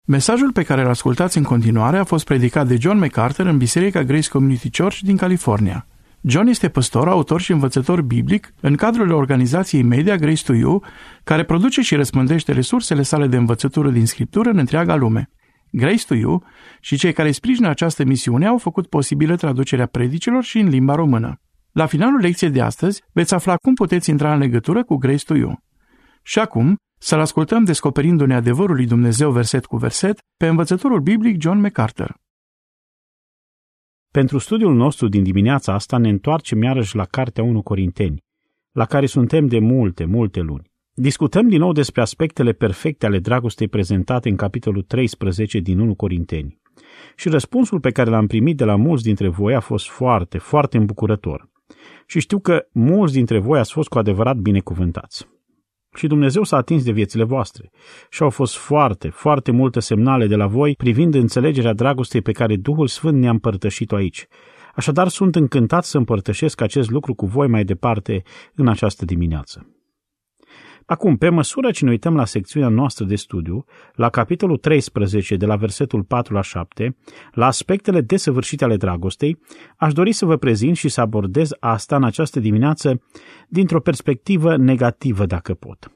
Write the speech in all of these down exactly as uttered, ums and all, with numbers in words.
Mesajul pe care îl ascultați în continuare a fost predicat de John MacArthur în Biserica Grace Community Church din California. John este păstor, autor și învățător biblic în cadrul organizației media Grace to You, care produce și răspândește resursele sale de învățătură din Scriptură în întreaga lume. Grace to You și cei care sprijină această misiune au făcut posibilă traducerea predicilor și în limba română. La finalul lecției de astăzi veți afla cum puteți intra în legătură cu Grace to You. Și acum, să-l ascultăm descoperindu-ne adevărul lui Dumnezeu verset cu verset pe învățătorul biblic John MacArthur. Pentru studiul nostru din dimineața asta ne întoarcem iarăși la Cartea unu Corinteni, la care suntem de multe, multe luni. Discutăm din nou despre aspectele perfecte ale dragostei prezentate în capitolul treisprezece din unu Corinteni. Și răspunsul pe care l-am primit de la mulți dintre voi a fost foarte, foarte îmbucurător. Și știu că mulți dintre voi ați fost cu adevărat binecuvântați. Și Dumnezeu s-a atins de viețile voastre și au fost foarte, foarte multe semnale de la voi privind înțelegerea dragostei pe care Duhul Sfânt ne-a împărtășit-o aici. Așadar sunt încântat să împărtășesc acest lucru cu voi mai departe în această dimineață. Acum, pe măsură ce ne uităm la secțiunea noastră de studiu, la capitolul treisprezece, de la versetul patru la șapte, la aspectele desăvârșite ale dragostei, aș dori să vă prezint și să abordez asta în această dimineață dintr-o perspectivă negativă, dacă pot.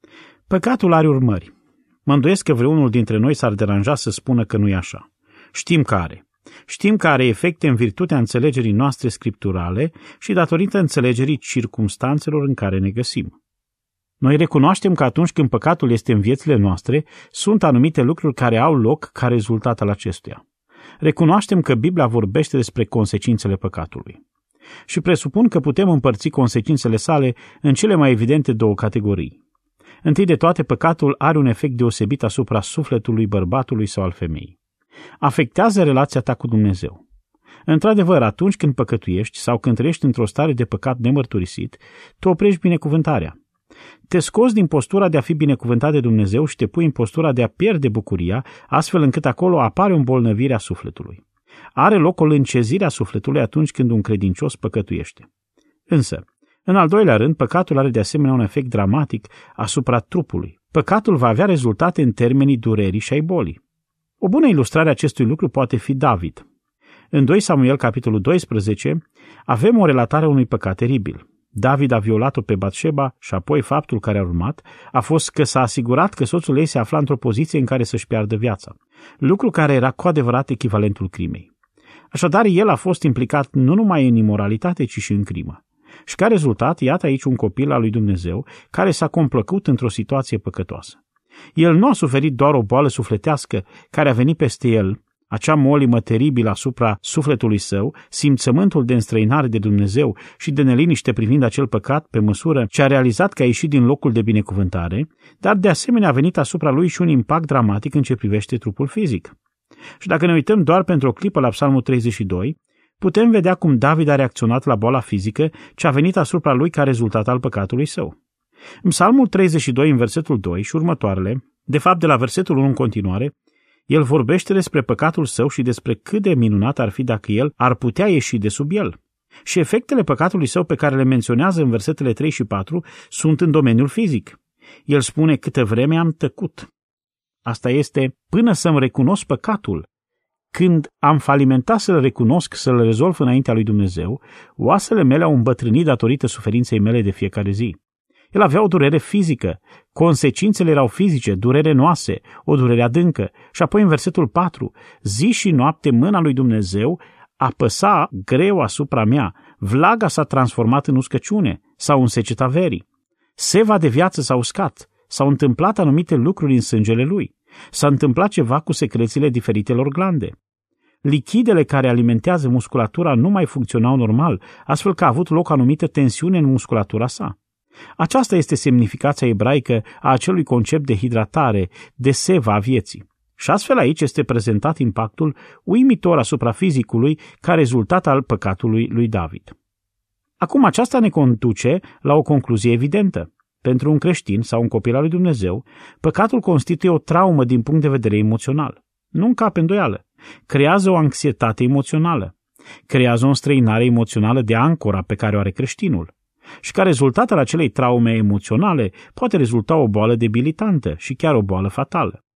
Păcatul are urmări. Mă îndoiesc că vreunul dintre noi s-ar deranja să spună că nu e așa. Știm că are. Știm că are efecte în virtutea înțelegerii noastre scripturale și datorită înțelegerii circumstanțelor în care ne găsim. Noi recunoaștem că atunci când păcatul este în viețile noastre, sunt anumite lucruri care au loc ca rezultat al acestuia. Recunoaștem că Biblia vorbește despre consecințele păcatului. Și presupun că putem împărți consecințele sale în cele mai evidente două categorii. Întâi de toate, păcatul are un efect deosebit asupra sufletului bărbatului sau al femeii. Afectează relația ta cu Dumnezeu. Într-adevăr, atunci când păcătuiești sau când trăiești într-o stare de păcat nemărturisit, tu oprești binecuvântarea. Te scoți din postura de a fi binecuvântat de Dumnezeu și te pui în postura de a pierde bucuria, astfel încât acolo apare o îmbolnăvire a sufletului. Are loc o lâncezire a sufletului atunci când un credincios păcătuiește. Însă, în al doilea rând, păcatul are de asemenea un efect dramatic asupra trupului. Păcatul va avea rezultate în termenii durerii și ai bolii. O bună ilustrare a acestui lucru poate fi David. În doi Samuel, capitolul doisprezece, avem o relatare a unui păcat teribil. David a violat-o pe Batșeba și apoi faptul care a urmat a fost că s-a asigurat că soțul ei se afla într-o poziție în care să-și piardă viața, lucru care era cu adevărat echivalentul crimei. Așadar, el a fost implicat nu numai în imoralitate, ci și în crimă. Și ca rezultat, iată aici un copil al lui Dumnezeu care s-a complăcut într-o situație păcătoasă. El nu a suferit doar o boală sufletească care a venit peste el, acea molimă teribilă asupra sufletului său, simțământul de înstrăinare de Dumnezeu și de neliniște privind acel păcat pe măsură ce a realizat că a ieșit din locul de binecuvântare, dar de asemenea a venit asupra lui și un impact dramatic în ce privește trupul fizic. Și dacă ne uităm doar pentru o clipă la Psalmul treizeci și doi, putem vedea cum David a reacționat la boala fizică ce a venit asupra lui ca rezultat al păcatului său. În Psalmul treizeci și doi, în versetul doi și următoarele, de fapt de la versetul unu în continuare, el vorbește despre păcatul său și despre cât de minunat ar fi dacă el ar putea ieși de sub el. Și efectele păcatului său pe care le menționează în versetele trei și patru sunt în domeniul fizic. El spune: câtă vreme am tăcut. Asta este până să-mi recunosc păcatul. Când am falimentat să-l recunosc, să-l rezolv înaintea lui Dumnezeu, oasele mele au îmbătrânit datorită suferinței mele de fiecare zi. El avea o durere fizică, consecințele erau fizice, durere în oase, o durere adâncă. Și apoi în versetul patru, zi și noapte mâna lui Dumnezeu apăsa greu asupra mea, vlaga s-a transformat în uscăciune sau în seceta verii. Seva de viață s-a uscat, s-au întâmplat anumite lucruri în sângele lui, s-a întâmplat ceva cu secrețiile diferitelor glande. Lichidele care alimentează musculatura nu mai funcționau normal, astfel că a avut loc anumită tensiune în musculatura sa. Aceasta este semnificația ebraică a acelui concept de hidratare, de seva a vieții. Și astfel aici este prezentat impactul uimitor asupra fizicului ca rezultat al păcatului lui David. Acum aceasta ne conduce la o concluzie evidentă. Pentru un creștin sau un copil al lui Dumnezeu, păcatul constituie o traumă din punct de vedere emoțional. Nu încape îndoială. Creează o anxietate emoțională. Creează o înstrăinare emoțională de ancora pe care o are creștinul. Și ca rezultat al acelei traume emoționale poate rezulta o boală debilitantă și chiar o boală fatală.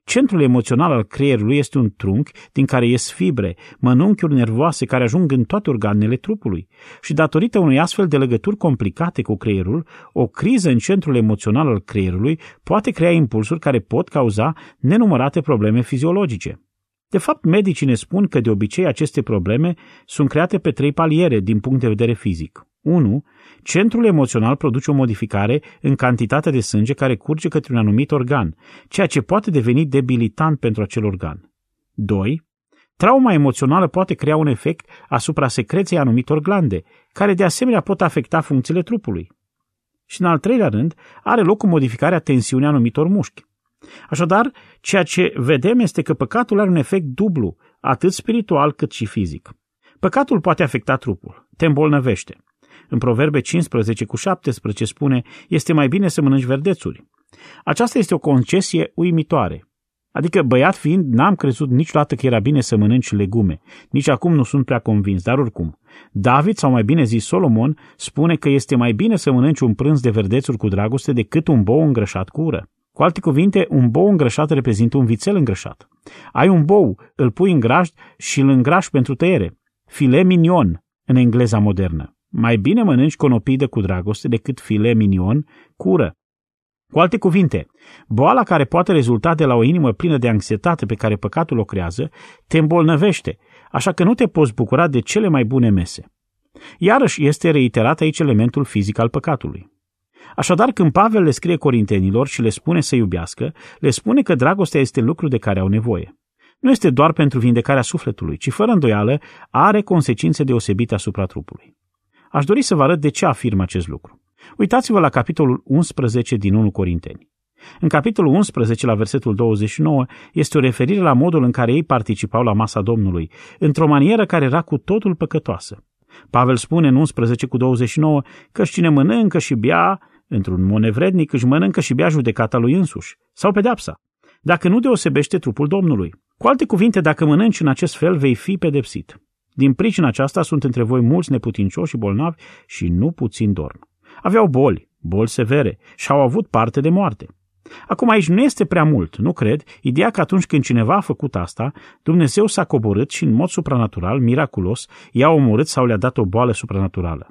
Centrul emoțional al creierului este un trunchi din care ies fibre, mănunchiuri nervoase care ajung în toate organele trupului și datorită unei astfel de legături complicate cu creierul, o criză în centrul emoțional al creierului poate crea impulsuri care pot cauza nenumărate probleme fiziologice. De fapt, medicii ne spun că de obicei aceste probleme sunt create pe trei paliere din punct de vedere fizic. unu. Centrul emoțional produce o modificare în cantitatea de sânge care curge către un anumit organ, ceea ce poate deveni debilitant pentru acel organ. doi. Trauma emoțională poate crea un efect asupra secreției anumitor glande, care de asemenea pot afecta funcțiile trupului. Și în al treilea rând, are loc o modificare a tensiunii anumitor mușchi. Așadar, ceea ce vedem este că păcatul are un efect dublu, atât spiritual cât și fizic. Păcatul poate afecta trupul, te îmbolnăvește. În Proverbe cincisprezece cu șaptesprezece spune, este mai bine să mănânci verdețuri. Aceasta este o concesie uimitoare. Adică, băiat fiind, n-am crezut niciodată că era bine să mănânci legume. Nici acum nu sunt prea convins, dar oricum. David, sau mai bine zis Solomon, spune că este mai bine să mănânci un prânz de verdețuri cu dragoste decât un bou îngrășat cu ură. Cu alte cuvinte, un bou îngrășat reprezintă un vițel îngrășat. Ai un bou, îl pui în grajd și îl îngrași pentru tăiere. Filet mignon, în engleza modernă. Mai bine mănânci conopidă cu dragoste decât filet mignon cu ură. Cu alte cuvinte, boala care poate rezulta de la o inimă plină de anxietate pe care păcatul o creează, te îmbolnăvește, așa că nu te poți bucura de cele mai bune mese. Iarăși este reiterat aici elementul fizic al păcatului. Așadar, când Pavel le scrie corintenilor și le spune să iubească, le spune că dragostea este lucru de care au nevoie. Nu este doar pentru vindecarea sufletului, ci fără îndoială are consecințe deosebite asupra trupului. Aș dori să vă arăt de ce afirm acest lucru. Uitați-vă la capitolul unsprezece din întâi Corinteni. În capitolul unsprezece, la versetul douăzeci și nouă, este o referire la modul în care ei participau la masa Domnului, într-o manieră care era cu totul păcătoasă. Pavel spune în unsprezece cu douăzeci și nouă că cine mănâncă și bea, într-un mod nevrednic, își mănâncă și bea judecata lui însuși, sau pedeapsa, dacă nu deosebește trupul Domnului. Cu alte cuvinte, dacă mănânci în acest fel, vei fi pedepsit. Din pricina aceasta sunt între voi mulți neputincioși și bolnavi și nu puțin dorm. Aveau boli, boli severe și au avut parte de moarte. Acum aici nu este prea mult, nu cred, ideea că atunci când cineva a făcut asta, Dumnezeu s-a coborât și în mod supranatural, miraculos, i-a omorât sau le-a dat o boală supranaturală.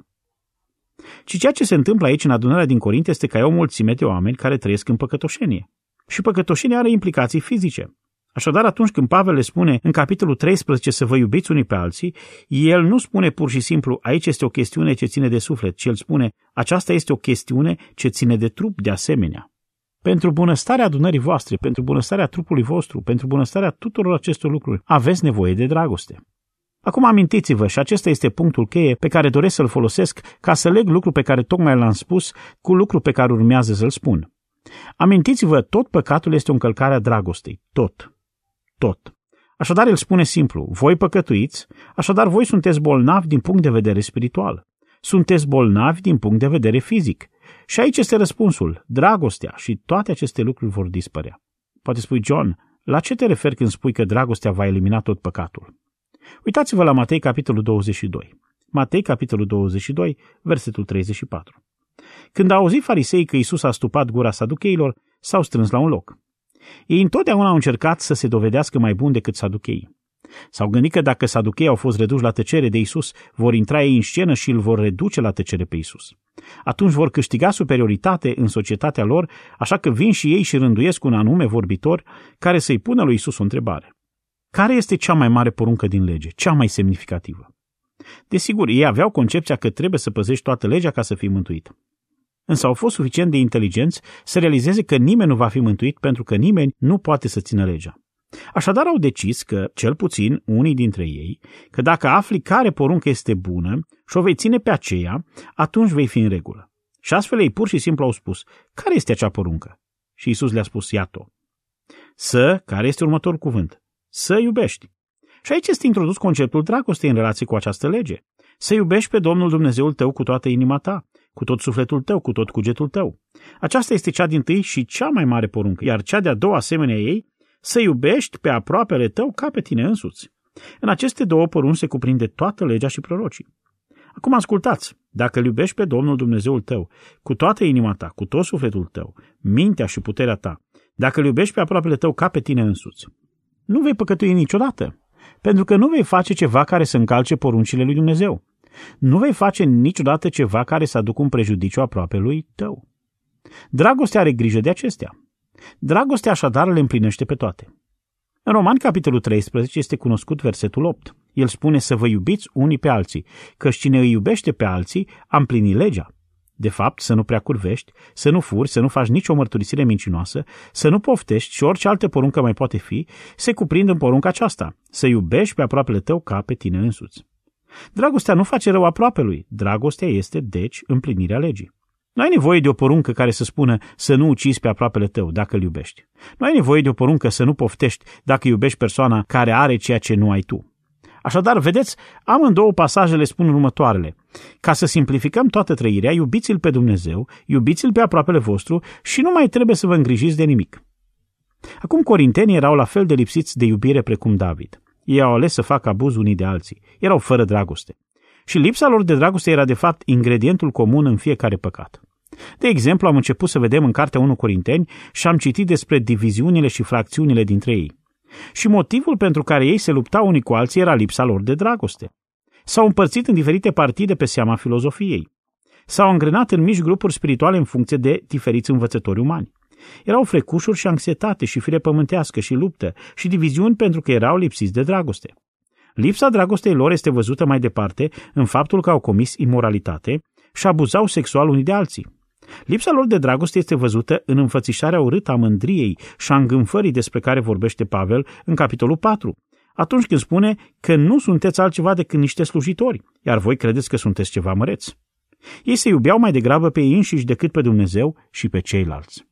Ci ceea ce se întâmplă aici în adunarea din Corint este că ai o mulțime de oameni care trăiesc în păcătoșenie. Și păcătoșenia are implicații fizice. Așadar, atunci când Pavel le spune în capitolul treisprezece să vă iubiți unii pe alții, el nu spune pur și simplu aici este o chestiune ce ține de suflet, ci el spune aceasta este o chestiune ce ține de trup de asemenea. Pentru bunăstarea adunării voastre, pentru bunăstarea trupului vostru, pentru bunăstarea tuturor acestor lucruri, aveți nevoie de dragoste. Acum amintiți-vă, și acesta este punctul cheie pe care doresc să-l folosesc ca să leg lucru pe care tocmai l-am spus cu lucru pe care urmează să-l spun. Amintiți-vă, tot păcatul este o încălcare a dragostei, tot. Tot. Așadar, el spune simplu, voi păcătuiți, așadar voi sunteți bolnavi din punct de vedere spiritual. Sunteți bolnavi din punct de vedere fizic. Și aici este răspunsul, dragostea și toate aceste lucruri vor dispărea. Poate spui, John, la ce te referi când spui că dragostea va elimina tot păcatul? Uitați-vă la Matei, capitolul douăzeci și doi. Matei, capitolul douăzeci și doi, versetul treizeci și patru. Când au auzit fariseii că Iisus a stupat gura saducheilor, s-au strâns la un loc. Ei întotdeauna au încercat să se dovedească mai buni decât saducheii. S-au gândit că dacă saducheii au fost reduși la tăcere de Iisus, vor intra ei în scenă și îl vor reduce la tăcere pe Iisus. Atunci vor câștiga superioritate în societatea lor, așa că vin și ei și rânduiesc un anume vorbitor care să-i pună lui Iisus o întrebare. Care este cea mai mare poruncă din lege, cea mai semnificativă? Desigur, ei aveau concepția că trebuie să păzești toată legea ca să fii mântuit. Însă au fost suficient de inteligenți să realizeze că nimeni nu va fi mântuit pentru că nimeni nu poate să țină legea. Așadar au decis că, cel puțin unii dintre ei, că dacă afli care poruncă este bună și o vei ține pe aceea, atunci vei fi în regulă. Și astfel ei pur și simplu au spus, care este acea poruncă? Și Iisus le-a spus, iată. Să, care este următorul cuvânt? Să iubești. Și aici este introdus conceptul dragostei în relație cu această lege. Să iubești pe Domnul Dumnezeul tău cu toată inima ta, cu tot sufletul tău, cu tot cugetul tău. Aceasta este cea dintâi și cea mai mare poruncă, iar cea de-a doua asemenea ei, să iubești pe aproapele tău ca pe tine însuți. În aceste două porunci se cuprinde toată legea și prorocii. Acum ascultați, dacă îl iubești pe Domnul Dumnezeul tău, cu toată inima ta, cu tot sufletul tău, mintea și puterea ta, dacă îl iubești pe aproapele tău ca pe tine însuți. Nu vei păcătui niciodată, pentru că nu vei face ceva care să încalce poruncile lui Dumnezeu. Nu vei face niciodată ceva care să aducă un prejudiciu aproapelui tău. Dragostea are grijă de acestea. Dragostea așadar le împlinește pe toate. În Romani, capitolul treisprezece, este cunoscut versetul opt. El spune să vă iubiți unii pe alții, căci cine îi iubește pe alții a împlinit legea. De fapt, să nu prea curvești, să nu furi, să nu faci nicio mărturisire mincinoasă, să nu poftești și orice altă poruncă mai poate fi, se cuprind în porunca aceasta, să iubești pe aproapele tău ca pe tine însuți. Dragostea nu face rău aproapelui, dragostea este, deci, împlinirea legii. Nu ai nevoie de o poruncă care să spună să nu ucizi pe aproapele tău dacă îl iubești. Nu ai nevoie de o poruncă să nu poftești dacă iubești persoana care are ceea ce nu ai tu. Așadar, vedeți, amândouă pasajele spun următoarele. Ca să simplificăm toată trăirea, iubiți-l pe Dumnezeu, iubiți-l pe aproapele vostru și nu mai trebuie să vă îngrijiți de nimic. Acum corintenii erau la fel de lipsiți de iubire precum David. Ei au ales să facă abuz unii de alții. Erau fără dragoste. Și lipsa lor de dragoste era de fapt ingredientul comun în fiecare păcat. De exemplu, am început să vedem în cartea unu Corinteni și am citit despre diviziunile și fracțiunile dintre ei. Și motivul pentru care ei se luptau unii cu alții era lipsa lor de dragoste. S-au împărțit în diferite partide pe seama filozofiei. S-au îngrenat în mici grupuri spirituale în funcție de diferiți învățători umani. Erau frecușuri și anxietate și fire pământească și luptă și diviziuni pentru că erau lipsiți de dragoste. Lipsa dragostei lor este văzută mai departe în faptul că au comis imoralitate și abuzau sexual unii de alții. Lipsa lor de dragoste este văzută în înfățișarea urâtă a mândriei și a îngânfării despre care vorbește Pavel în capitolul patru, atunci când spune că nu sunteți altceva decât niște slujitori, iar voi credeți că sunteți ceva măreți. Ei se iubeau mai degrabă pe ei înșiși decât pe Dumnezeu și pe ceilalți.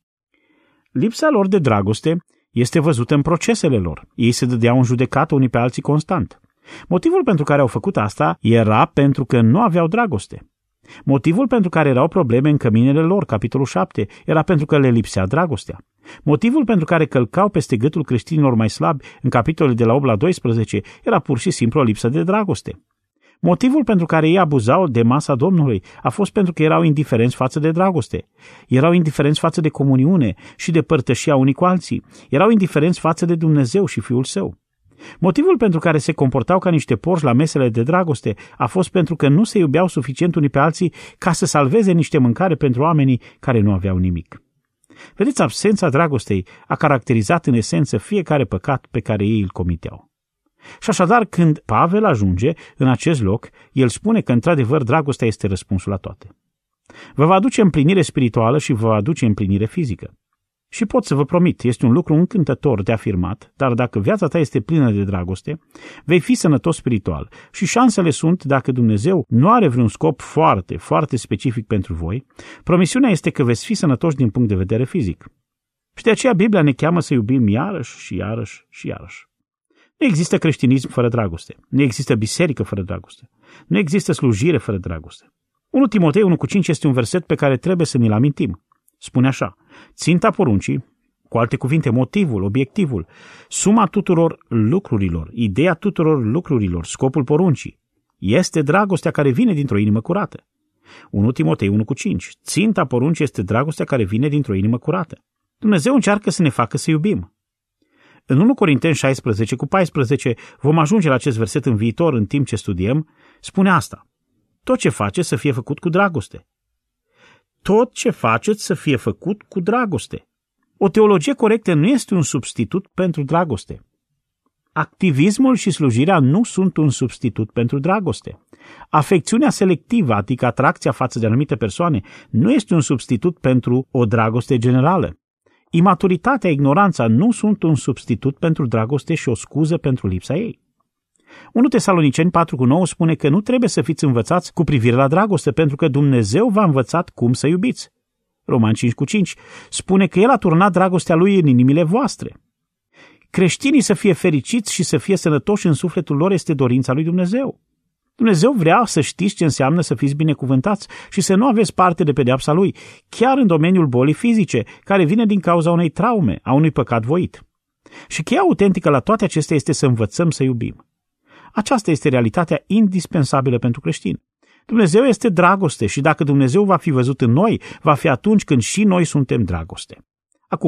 Lipsa lor de dragoste este văzută în procesele lor. Ei se dădeau în judecată unii pe alții constant. Motivul pentru care au făcut asta era pentru că nu aveau dragoste. Motivul pentru care erau probleme în căminele lor, capitolul șapte, era pentru că le lipsea dragostea. Motivul pentru care călcau peste gâtul creștinilor mai slabi, în capitolele de la opt la doisprezece, era pur și simplu o lipsă de dragoste. Motivul pentru care ei abuzau de masa Domnului a fost pentru că erau indiferenți față de dragoste. Erau indiferenți față de comuniune și de părtășia unii cu alții. Erau indiferenți față de Dumnezeu și Fiul Său. Motivul pentru care se comportau ca niște porci la mesele de dragoste a fost pentru că nu se iubeau suficient unii pe alții ca să salveze niște mâncare pentru oamenii care nu aveau nimic. Vedeți, absența dragostei a caracterizat în esență fiecare păcat pe care ei îl comiteau. Și așadar, când Pavel ajunge în acest loc, el spune că într-adevăr dragostea este răspunsul la toate. Vă va aduce împlinire spirituală și vă va aduce împlinire fizică. Și pot să vă promit, este un lucru încântător de afirmat, dar dacă viața ta este plină de dragoste, vei fi sănătos spiritual și șansele sunt, dacă Dumnezeu nu are vreun scop foarte, foarte specific pentru voi, promisiunea este că veți fi sănătoși din punct de vedere fizic. Și de aceea Biblia ne cheamă să iubim iarăși și iarăși și iarăși. Nu există creștinism fără dragoste, nu există biserică fără dragoste, nu există slujire fără dragoste. unu Timotei unu cu cinci este un verset pe care trebuie să ne-l amintim. Spune așa: ținta poruncii, cu alte cuvinte, motivul, obiectivul, suma tuturor lucrurilor, ideea tuturor lucrurilor, scopul poruncii, este dragostea care vine dintr-o inimă curată. unu Timotei unu cu cinci. Ținta poruncii este dragostea care vine dintr-o inimă curată. Dumnezeu încearcă să ne facă să iubim. În unu Corinteni șaisprezece cu paisprezece vom ajunge la acest verset în viitor, în timp ce studiem, spune asta: tot ce faceți să fie făcut cu dragoste. Tot ce faceți să fie făcut cu dragoste. O teologie corectă nu este un substitut pentru dragoste. Activismul și slujirea nu sunt un substitut pentru dragoste. Afecțiunea selectivă, adică atracția față de anumite persoane, nu este un substitut pentru o dragoste generală. Imaturitatea, ignoranța nu sunt un substitut pentru dragoste și o scuză pentru lipsa ei. unu Tesaloniceni patru cu nouă spune că nu trebuie să fiți învățați cu privire la dragoste, pentru că Dumnezeu v-a învățat cum să iubiți. Romani cinci cu cinci spune că El a turnat dragostea Lui în inimile voastre. Creștinii să fie fericiți și să fie sănătoși în sufletul lor este dorința lui Dumnezeu. Dumnezeu vrea să știți ce înseamnă să fiți binecuvântați și să nu aveți parte de pedeapsa Lui, chiar în domeniul bolii fizice, care vine din cauza unei traume, a unui păcat voit. Și cheia autentică la toate acestea este să învățăm să iubim. Aceasta este realitatea indispensabilă pentru creștini. Dumnezeu este dragoste și dacă Dumnezeu va fi văzut în noi, va fi atunci când și noi suntem dragoste. Acum,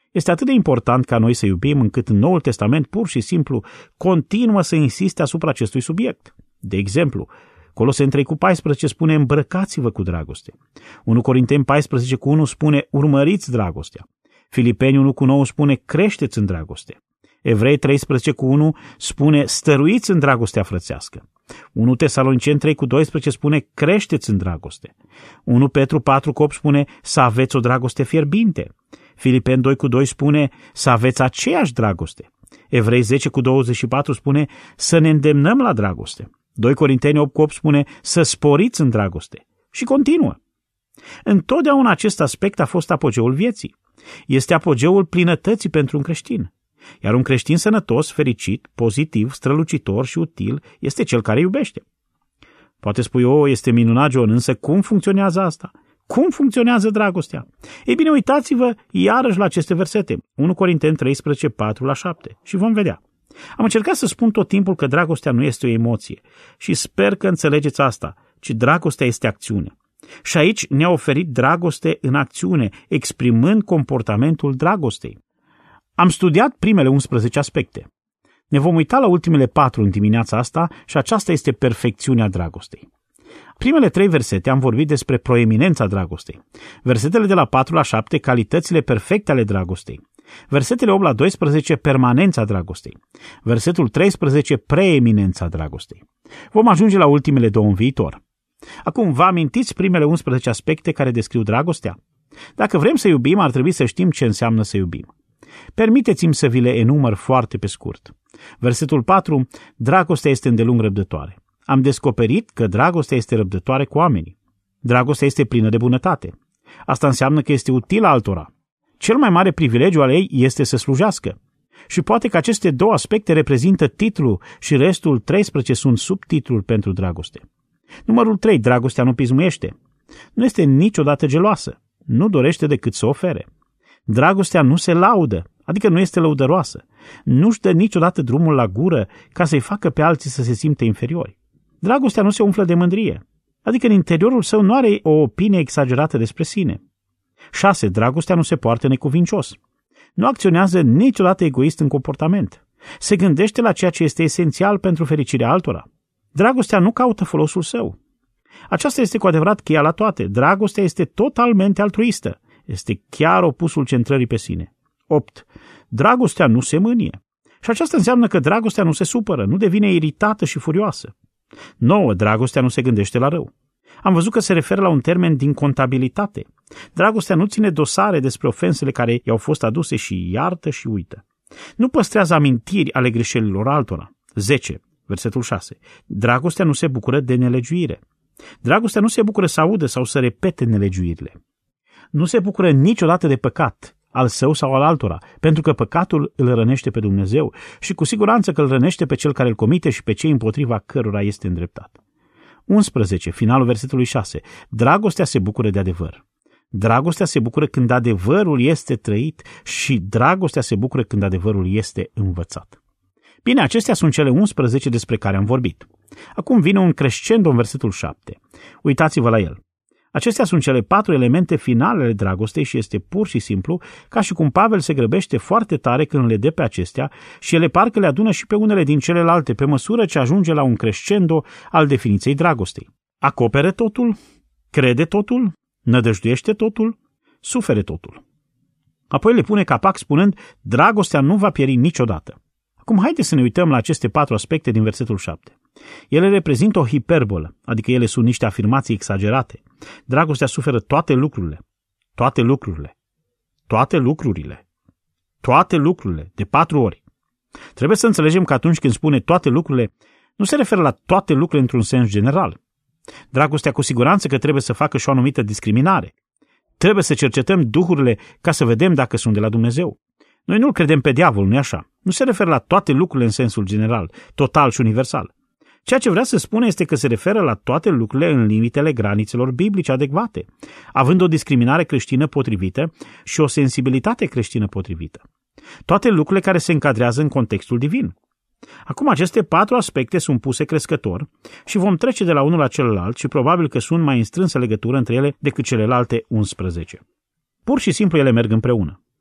Este atât de important ca noi să iubim, încât în Noul Testament pur și simplu continuă să insiste asupra acestui subiect. De exemplu, Coloseni trei cu paisprezece spune îmbrăcați-vă cu dragoste. unu Corinteni paisprezece cu unu spune urmăriți dragostea. Filipeni unu cu nouă spune creșteți în dragoste. Evrei treisprezece cu unu spune stăruiți în dragostea frățească. unu Tesaloniceni trei cu doisprezece spune creșteți în dragoste. unu Petru patru cu opt spune să aveți o dragoste fierbinte. Filipeni doi cu doi spune să aveți aceeași dragoste. Evrei zece cu douăzeci și patru spune să ne îndemnăm la dragoste. doi Corinteni opt cu opt spune să sporiți în dragoste. Și continuă. Întotdeauna acest aspect a fost apogeul vieții. Este apogeul plinătății pentru un creștin. Iar un creștin sănătos, fericit, pozitiv, strălucitor și util este cel care iubește. Poate spui, o, este minunat, John, însă cum funcționează asta? Cum funcționează dragostea? Ei bine, uitați-vă iarăși la aceste versete. unu Corinteni treisprezece, patru la șapte și vom vedea. Am încercat să spun tot timpul că dragostea nu este o emoție și sper că înțelegeți asta, ci dragostea este acțiune. Și aici ne-a oferit dragoste în acțiune, exprimând comportamentul dragostei. Am studiat primele unsprezece aspecte. Ne vom uita la ultimele patru în dimineața asta și aceasta este perfecțiunea dragostei. Primele trei versete am vorbit despre proeminența dragostei. Versetele de la patru la șapte, calitățile perfecte ale dragostei. Versetele opt la doisprezece, permanența dragostei. Versetul treisprezece, preeminența dragostei. Vom ajunge la ultimele două în viitor. Acum, vă amintiți primele unsprezece aspecte care descriu dragostea? Dacă vrem să iubim, ar trebui să știm ce înseamnă să iubim. Permiteți-mi să vi le enumăr foarte pe scurt. Versetul patru, dragostea este îndelung răbdătoare. Am descoperit că dragostea este răbdătoare cu oamenii. Dragostea este plină de bunătate. Asta înseamnă că este utilă altora. Cel mai mare privilegiu al ei este să slujească. Și poate că aceste două aspecte reprezintă titlul și restul treisprezece sunt subtitlul pentru dragoste. Numărul trei, dragostea nu pismuiește. Nu este niciodată geloasă. Nu dorește decât să ofere. Dragostea nu se laudă, adică nu este lăudăroasă. Nu-și dă niciodată drumul la gură ca să-i facă pe alții să se simte inferiori. Dragostea nu se umflă de mândrie, adică în interiorul său nu are o opinie exagerată despre sine. șase. Dragostea nu se poartă necuvincios. Nu acționează niciodată egoist în comportament. Se gândește la ceea ce este esențial pentru fericirea altora. Dragostea nu caută folosul său. Aceasta este cu adevărat cheia la toate. Dragostea este totalmente altruistă. Este chiar opusul centrării pe sine. opt. Dragostea nu se mânie. Și aceasta înseamnă că dragostea nu se supără, nu devine iritată și furioasă. nouă. Dragostea nu se gândește la rău. Am văzut că se referă la un termen din contabilitate. Dragostea nu ține dosare despre ofensele care i-au fost aduse și iartă și uită. Nu păstrează amintiri ale greșelilor altora. zece. Versetul șase. Dragostea nu se bucură de nelegiuire. Dragostea nu se bucură să audă sau să repete nelegiuirile. Nu se bucură niciodată de păcat, al său sau al altora, pentru că păcatul îl rănește pe Dumnezeu și cu siguranță că îl rănește pe cel care îl comite și pe cei împotriva cărora este îndreptat. unsprezece. Finalul versetului șase. Dragostea se bucură de adevăr. Dragostea se bucură când adevărul este trăit și dragostea se bucură când adevărul este învățat. Bine, acestea sunt cele unsprezece despre care am vorbit. Acum vine un crescendo în versetul șapte. Uitați-vă la el. Acestea sunt cele patru elemente finale ale dragostei și este pur și simplu ca și cum Pavel se grăbește foarte tare când le dă pe acestea și ele parcă le adună și pe unele din celelalte pe măsură ce ajunge la un crescendo al definiției dragostei. Acopere totul, crede totul, nădăjduiește totul, sufere totul. Apoi le pune capac spunând, dragostea nu va pieri niciodată. Acum haideți să ne uităm la aceste patru aspecte din versetul șapte. Ele reprezintă o hiperbolă, adică ele sunt niște afirmații exagerate. Dragostea suferă toate lucrurile, toate lucrurile, toate lucrurile, toate lucrurile, de patru ori. Trebuie să înțelegem că atunci când spune toate lucrurile, nu se referă la toate lucrurile într-un sens general. Dragostea cu siguranță că trebuie să facă și o anumită discriminare. Trebuie să cercetăm duhurile ca să vedem dacă sunt de la Dumnezeu. Noi nu-l credem pe diavol, nu-i așa? Nu se referă la toate lucrurile în sensul general, total și universal. Ceea ce vrea să spune este că se referă la toate lucrurile în limitele granițelor biblice adecvate, având o discriminare creștină potrivită și o sensibilitate creștină potrivită. Toate lucrurile care se încadrează în contextul divin. Acum aceste patru aspecte sunt puse crescător și vom trece de la unul la celălalt și probabil că sunt mai în strânsă legătură între ele decât celelalte unsprezece. Pur și simplu ele merg împreună.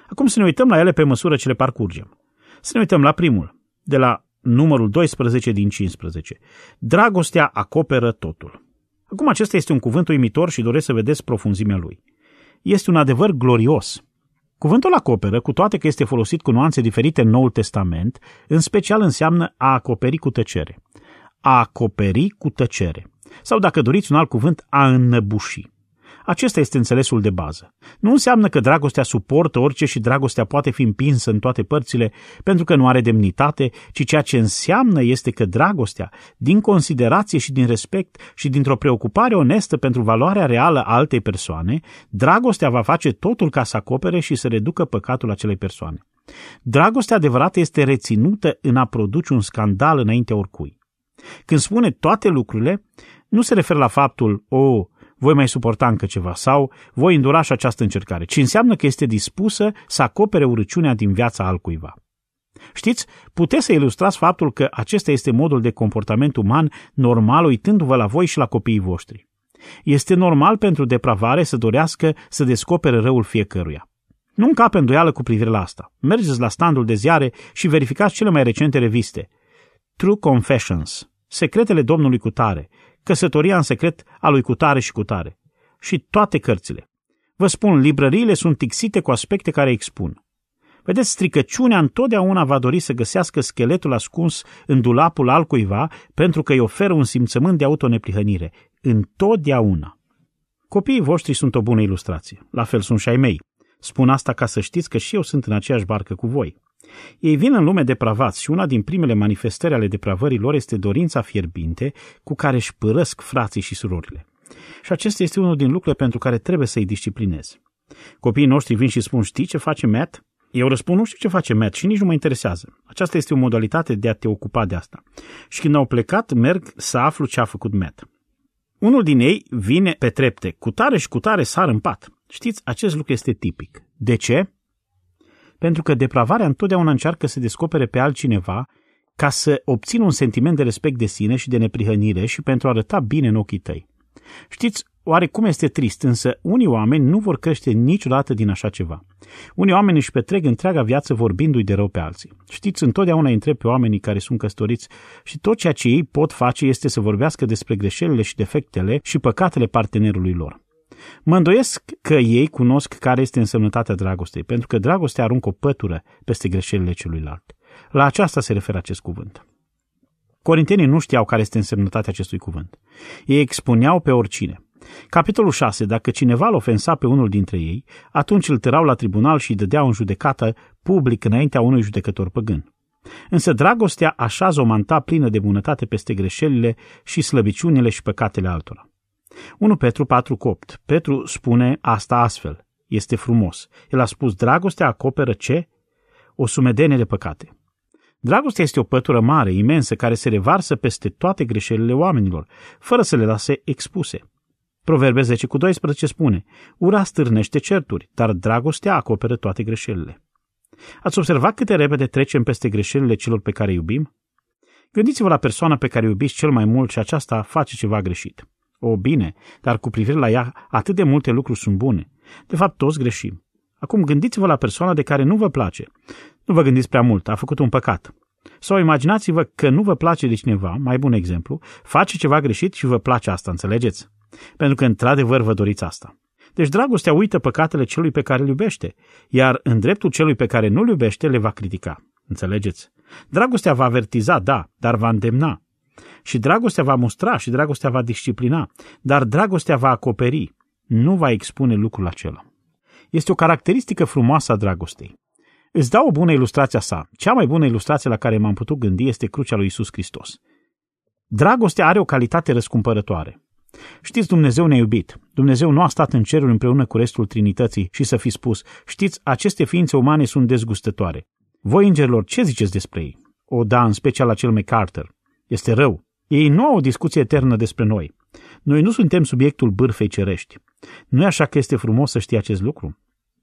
Acum să ne uităm la ele pe măsură ce le parcurgem. Să ne uităm la primul, de la numărul doisprezece din cincisprezece. Dragostea acoperă totul. Acum acesta este un cuvânt uimitor și doresc să vedeți profunzimea lui. Este un adevăr glorios. Cuvântul acoperă, cu toate că este folosit cu nuanțe diferite în Noul Testament, în special înseamnă a acoperi cu tăcere. A acoperi cu tăcere. Sau, dacă doriți un alt cuvânt, a înnăbuși. Acesta este înțelesul de bază. Nu înseamnă că dragostea suportă orice și dragostea poate fi împinsă în toate părțile pentru că nu are demnitate, ci ceea ce înseamnă este că dragostea, din considerație și din respect și dintr-o preocupare onestă pentru valoarea reală a altei persoane, dragostea va face totul ca să acopere și să reducă păcatul acelei persoane. Dragostea adevărată este reținută în a produce un scandal înaintea oricui. Când spune toate lucrurile, nu se referă la faptul, o, voi mai suporta încă ceva sau voi îndura și această încercare, ci înseamnă că este dispusă să acopere urăciunea din viața altcuiva. Știți, puteți să ilustrați faptul că acesta este modul de comportament uman normal uitându-vă la voi și la copiii voștri. Este normal pentru depravare să dorească să descopere răul fiecăruia. Nu încape îndoială cu privire la asta. Mergeți la standul de ziare și verificați cele mai recente reviste. True Confessions, Secretele Domnului Cutare, Căsătoria în secret a lui Cutare și Cutare și toate cărțile. Vă spun, librăriile sunt tixite cu aspecte care expun. Vedeți, stricăciunea întotdeauna va dori să găsească scheletul ascuns în dulapul altcuiva pentru că îi oferă un simțământ de autoneprihănire. Întotdeauna. Copiii voștri sunt o bună ilustrație. La fel sunt și ai mei. Spun asta ca să știți că și eu sunt în aceeași barcă cu voi. Ei vin în lume depravați și una din primele manifestări ale depravării lor este dorința fierbinte cu care își părăsc frații și surorile. Și acesta este unul din lucrurile pentru care trebuie să-i disciplinezi. Copiii noștri vin și spun, știi ce face Matt? Eu răspund, nu știu ce face Matt și nici nu mă interesează. Aceasta este o modalitate de a te ocupa de asta. Și când au plecat, merg să aflu ce a făcut Matt. Unul din ei vine pe trepte, cu tare și cu tare sar în pat. Știți, acest lucru este tipic. De ce? Pentru că depravarea întotdeauna încearcă să descopere pe altcineva ca să obțină un sentiment de respect de sine și de neprihănire și pentru a arăta bine în ochii tăi. Știți, oarecum este trist, însă unii oameni nu vor crește niciodată din așa ceva. Unii oameni își petrec întreaga viață vorbindu-i de rău pe alții. Știți, întotdeauna îi întreb pe oamenii care sunt căsătoriți și tot ceea ce ei pot face este să vorbească despre greșelile și defectele și păcatele partenerului lor. Mă îndoiesc că ei cunosc care este însemnătatea dragostei, pentru că dragostea aruncă o pătură peste greșelile celuilalt. La aceasta se referă acest cuvânt. Corintenii nu știau care este însemnătatea acestui cuvânt. Ei expuneau pe oricine. Capitolul șase. Dacă cineva îl ofensa pe unul dintre ei, atunci îl tărau la tribunal și îi dădeau în judecată public înaintea unui judecător păgân. Însă dragostea așează o manta plină de bunătate peste greșelile și slăbiciunile și păcatele altora. unu Petru patru opt. Petru spune asta astfel. Este frumos. El a spus, dragostea acoperă ce? O sumedenie de păcate. Dragostea este o pătură mare, imensă, care se revarsă peste toate greșelile oamenilor, fără să le lase expuse. Proverbe zece cu doisprezece spune, ura stârnește certuri, dar dragostea acoperă toate greșelile. Ați observat cât de repede trecem peste greșelile celor pe care iubim? Gândiți-vă la persoana pe care iubiți cel mai mult și aceasta face ceva greșit. O, bine, dar cu privire la ea, atât de multe lucruri sunt bune. De fapt, toți greșim. Acum gândiți-vă la persoana de care nu vă place. Nu vă gândiți prea mult, a făcut un păcat. Sau imaginați-vă că nu vă place de cineva, mai bun exemplu, face ceva greșit și vă place asta, înțelegeți? Pentru că într-adevăr vă doriți asta. Deci dragostea uită păcatele celui pe care îl iubește, iar în dreptul celui pe care nu îl iubește le va critica. Înțelegeți? Dragostea va avertiza, da, dar va îndemna. Și dragostea va mustra și dragostea va disciplina, dar dragostea va acoperi, nu va expune lucrul acela. Este o caracteristică frumoasă a dragostei. Îți dau o bună ilustrație a sa. Cea mai bună ilustrație la care m-am putut gândi este crucea lui Iisus Hristos. Dragostea are o calitate răscumpărătoare. Știți, Dumnezeu ne-a iubit. Dumnezeu nu a stat în cerul împreună cu restul Trinității și să fi spus, știți, aceste ființe umane sunt dezgustătoare. Voi, îngerilor, ce ziceți despre ei? O, da, în special la cel MacArthur. Este rău. Ei nu au o discuție eternă despre noi. Noi nu suntem subiectul bârfei cerești. Nu e așa că este frumos să știi acest lucru?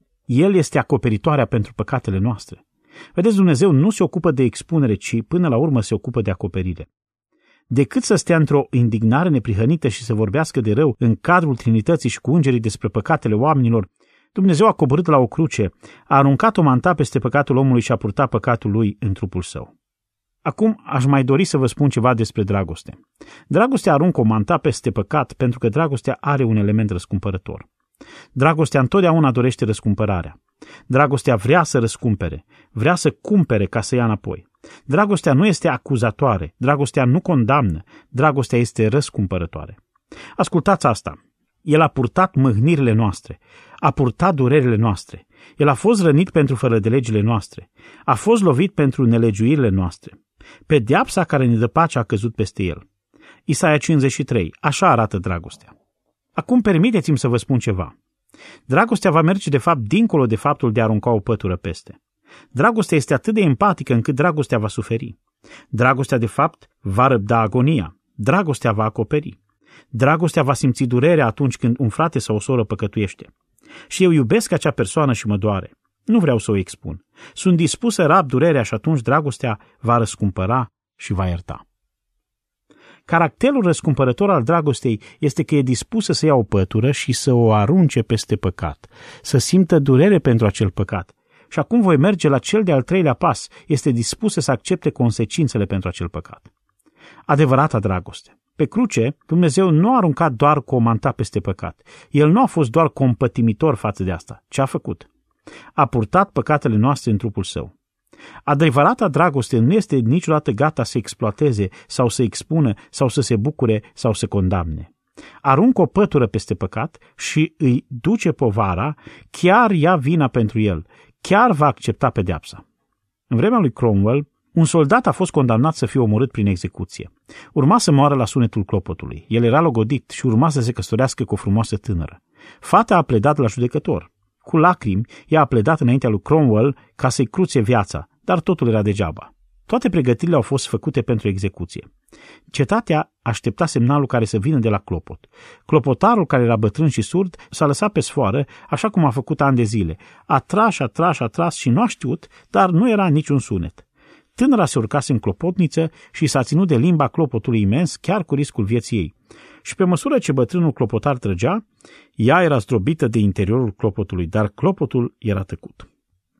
El este acoperitoarea pentru păcatele noastre. Vedeți, Dumnezeu nu se ocupă de expunere, ci până la urmă se ocupă de acoperire. Decât să stea într-o indignare neprihănită și să vorbească de rău în cadrul Trinității și cu îngerii despre păcatele oamenilor, Dumnezeu a coborât la o cruce, a aruncat o manta peste păcatul omului și a purtat păcatul lui în trupul său. Acum aș mai dori să vă spun ceva despre dragoste. Dragostea aruncă o manta peste păcat pentru că dragostea are un element răscumpărător. Dragostea întotdeauna dorește răscumpărarea. Dragostea vrea să răscumpere, vrea să cumpere ca să ia înapoi. Dragostea nu este acuzatoare, dragostea nu condamnă, dragostea este răscumpărătoare. Ascultați asta. El a purtat mâhnirile noastre, a purtat durerile noastre. El a fost rănit pentru fărădelegile noastre, a fost lovit pentru nelegiuirile noastre. Pedeapsa care ne dă pace a căzut peste el. Isaia cincizeci și trei. Așa arată dragostea. Acum permiteți-mi să vă spun ceva. Dragostea va merge de fapt dincolo de faptul de a arunca o pătură peste. Dragostea este atât de empatică încât dragostea va suferi. Dragostea de fapt va răbda agonia. Dragostea va acoperi. Dragostea va simți durerea atunci când un frate sau o soră păcătuiește. Și eu iubesc acea persoană și mă doare. Nu vreau să o expun. Sunt dispus să rab durerea și atunci dragostea va răscumpăra și va ierta. Caracterul răscumpărător al dragostei este că e dispusă să ia o pătură și să o arunce peste păcat, să simtă durere pentru acel păcat. Și acum voi merge la cel de-al treilea pas, este dispusă să accepte consecințele pentru acel păcat. Adevărata dragoste. Pe cruce, Dumnezeu nu a aruncat doar cu o manta peste păcat. El nu a fost doar compătimitor față de asta. Ce a făcut? A purtat păcatele noastre în trupul său. Adevărata dragoste nu este niciodată gata să exploateze sau să expună sau să se bucure sau să condamne. Aruncă o pătură peste păcat și îi duce povara, chiar ia vina pentru el, chiar va accepta pedeapsa. În vremea lui Cromwell, un soldat a fost condamnat să fie omorât prin execuție. Urma să moară la sunetul clopotului. El era logodit și urma să se căsătorească cu o frumoasă tânără. Fata a pledat la judecător. Cu lacrimi, ea a pledat înaintea lui Cromwell ca să-i cruțe viața, dar totul era degeaba. Toate pregătirile au fost făcute pentru execuție. Cetatea aștepta semnalul care să vină de la clopot. Clopotarul, care era bătrân și surd, s-a lăsat pe sfoară, așa cum a făcut ani de zile. A tras, a tras, a tras și nu a știut, dar nu era niciun sunet. Tânăra se urcase în clopotniță și s-a ținut de limba clopotului imens, chiar cu riscul vieții ei. Și pe măsură ce bătrânul clopotar trăgea, ea era zdrobită de interiorul clopotului, dar clopotul era tăcut.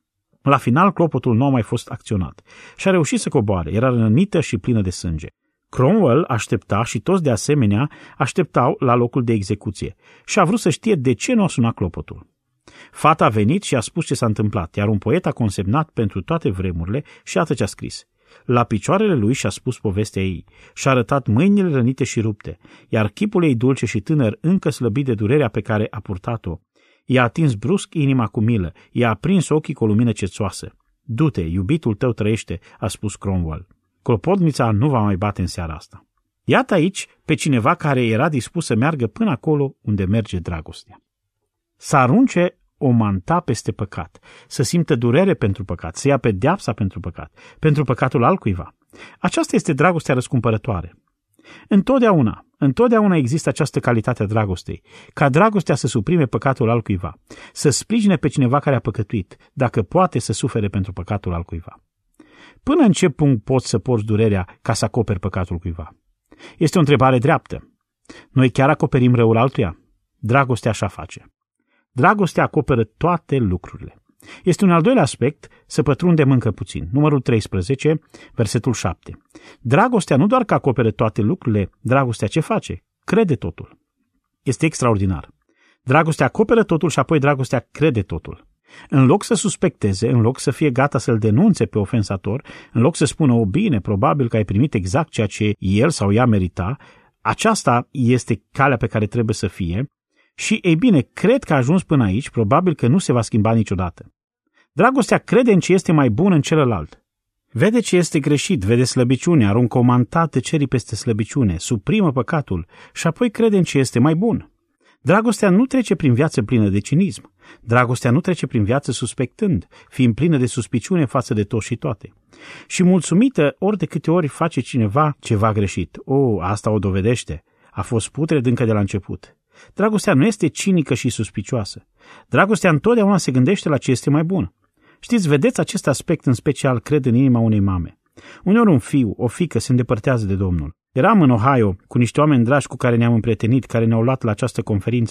La final, clopotul nu a mai fost acționat și a reușit să coboare, era rănită și plină de sânge. Cromwell aștepta și toți de asemenea așteptau la locul de execuție și a vrut să știe de ce nu a sunat clopotul. Fata a venit și a spus ce s-a întâmplat, iar un poet a consemnat pentru toate vremurile și atât ce a scris. La picioarele lui și-a spus povestea ei și-a arătat mâinile rănite și rupte, iar chipul ei dulce și tânăr, încă slăbit de durerea pe care a purtat-o. I-a atins brusc inima cu milă, i-a aprins ochii cu o lumină cețoasă. Du-te, iubitul tău trăiește, a spus Cromwell. Clopotnița nu va mai bate în seara asta. Iată aici pe cineva care era dispus să meargă până acolo unde merge dragostea. Să arunce o manta peste păcat, să simtă durere pentru păcat, să ia pedeapsa pentru păcat, pentru păcatul altcuiva. Aceasta este dragostea răscumpărătoare. Întotdeauna, întotdeauna există această calitate a dragostei, ca dragostea să suprime păcatul altcuiva, să sprijine pe cineva care a păcătuit, dacă poate să sufere pentru păcatul altcuiva. Până în ce punct poți să porți durerea ca să acoperi păcatul cuiva? Este o întrebare dreaptă. Noi chiar acoperim răul altuia? Dragostea așa face. Dragostea acoperă toate lucrurile. Este un al doilea aspect, să pătrundem încă puțin. Numărul treisprezece, versetul șapte. Dragostea nu doar că acoperă toate lucrurile, dragostea ce face? Crede totul. Este extraordinar. Dragostea acoperă totul și apoi dragostea crede totul. În loc să suspecteze, în loc să fie gata să-l denunțe pe ofensator, în loc să spună, o bine, probabil că ai primit exact ceea ce el sau ea merita, aceasta este calea pe care trebuie să fie, și, ei bine, cred că a ajuns până aici, probabil că nu se va schimba niciodată. Dragostea crede în ce este mai bun în celălalt. Vede ce este greșit, vede slăbiciunea, aruncă o manta tăcerii peste slăbiciune, suprimă păcatul și apoi crede în ce este mai bun. Dragostea nu trece prin viață plină de cinism. Dragostea nu trece prin viață suspectând, fiind plină de suspiciune față de toți și toate. Și mulțumită ori de câte ori face cineva ceva greșit. O, asta o dovedește. A fost putred încă de la început. Dragostea nu este cinică și suspicioasă. Dragostea întotdeauna se gândește la ce este mai bun. Știți, vedeți acest aspect în special, cred, în inima unei mame. Uneori un fiu, o fiică se îndepărtează de Domnul. Eram în Ohio cu niște oameni dragi cu care ne-am împrietenit, care ne-au luat la această conferință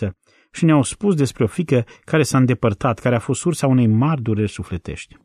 și ne-au spus despre o fiică care s-a îndepărtat, care a fost sursa unei mari dureri sufletești.